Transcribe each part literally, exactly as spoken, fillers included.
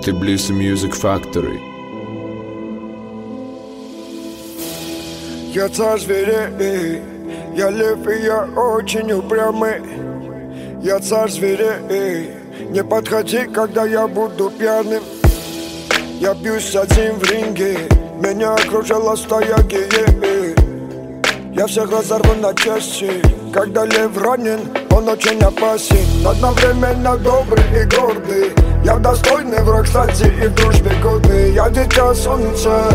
Tbilisi Music Factory. Я царь зверей, я лев и я очень упрямый. Я царь зверей, не подходи, когда я буду пьяным. Я бьюсь один в ринге, меня окружила стая геев. Я всех разорву на части, когда лев ранен, он очень опасен. Одновременно добрый и гордый, я достойный враг, кстати, и в дружбе годный. Я дитя солнца,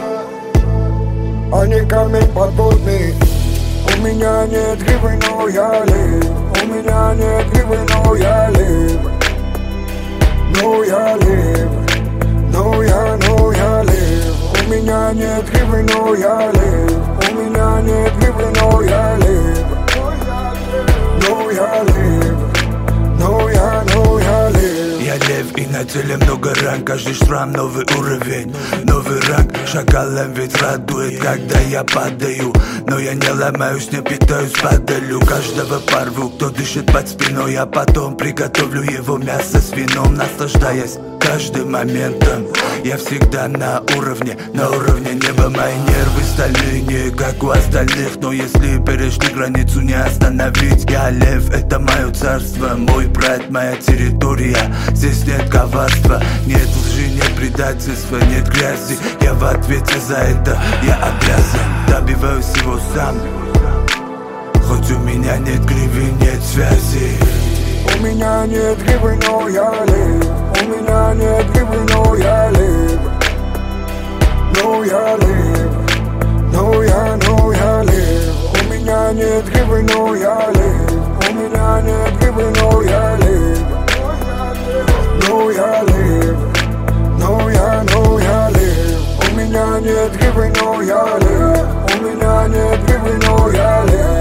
а не камень подводный. У меня нет гривы, но я лев. У меня нет гривы, но я лев. Но я лев. Но я, но я лев. У меня нет гривы, но я лев. У меня нет гривы, но я лев. Но я лев. Но я, но я лев. Я лев и на теле много ран, каждый шрам новый уровень, новый ранг. Шакалом ведь радует, когда я падаю, но я не ломаюсь, не питаюсь падалью. Каждого порву, кто дышит под спиной, а потом приготовлю его мясо с вином, наслаждаясь каждым моментом. Я всегда на уровне, на уровне неба. Мои нервы стальные, не как у остальных, но если перешли границу, не остановить. Я лев, это мое царство, мой прайд, моя территория. Здесь нет коварства, нет лжи, нет предательства, нет грязи. Я в ответе за это, я обязан, добиваюсь всего сам. Хоть у меня нет гривы, нет связи. У меня нет гривы, но я лев. У меня нет гривы, но я лев. Но я лев. Но я, но я лев. У меня нет гривы, но я лев. У меня нет гривы, но я лев. Но я лев. Но я, но я лев. У меня нет гривы, но я лев. У меня нет гривы, но я лев.